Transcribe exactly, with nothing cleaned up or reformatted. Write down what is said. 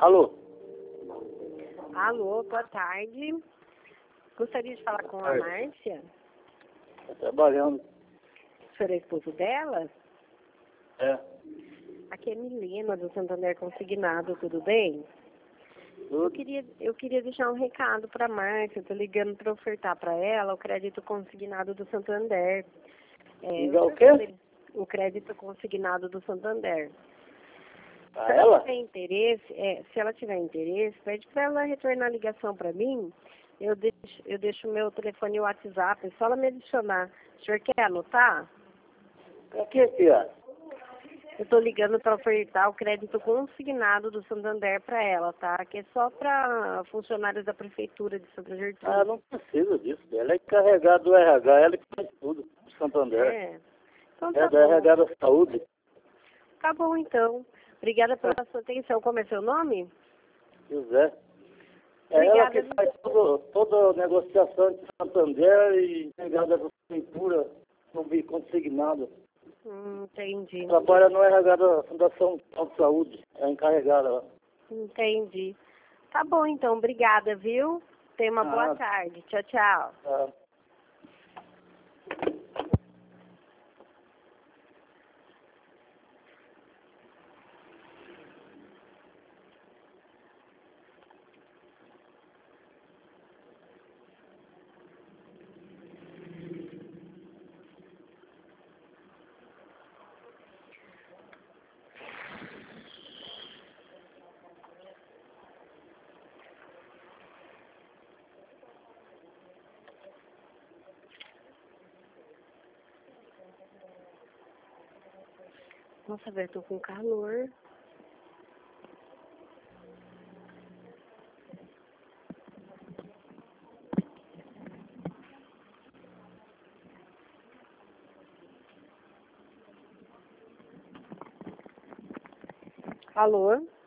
Alô? Alô, boa tarde. Gostaria de falar com a Oi. Márcia. Tá trabalhando. O senhor é esposo dela? É. Aqui é Milena, do Santander Consignado, tudo bem? Eu Tudo. queria, eu queria deixar um recado para a Márcia. Estou ligando para ofertar para ela o crédito consignado do Santander. É, Ligar o senhor quê? poderia- O crédito consignado do Santander. Pra Se ela ela? tiver interesse, é, se ela tiver interesse, pede para ela retornar a ligação para mim. Eu deixo, eu deixo o meu telefone e o WhatsApp, é só ela me adicionar. O senhor quer anotar? Pra que, tia? Eu estou ligando para ofertar o crédito consignado do Santander para ela, tá? Que é só para funcionários da Prefeitura de Santa Gertrude. Ah, não precisa disso. Ela é encarregada do R H, ela que faz tudo. Do Santander. É. Então É tá do bom. R H da saúde. Tá bom, então. Obrigada pela sua atenção. Como é seu nome? José. É ela que Obrigada. faz todo, toda a negociação de Santander e encarregada da prefeitura no bi consignado. Hum, entendi. Trabalha no R H da Fundação de Saúde. É encarregada lá. Entendi. Tá bom, então. Obrigada, viu? Tenha uma boa Ah. tarde. Tchau, tchau. Tá. Nossa, velho, tô com calor. Alô?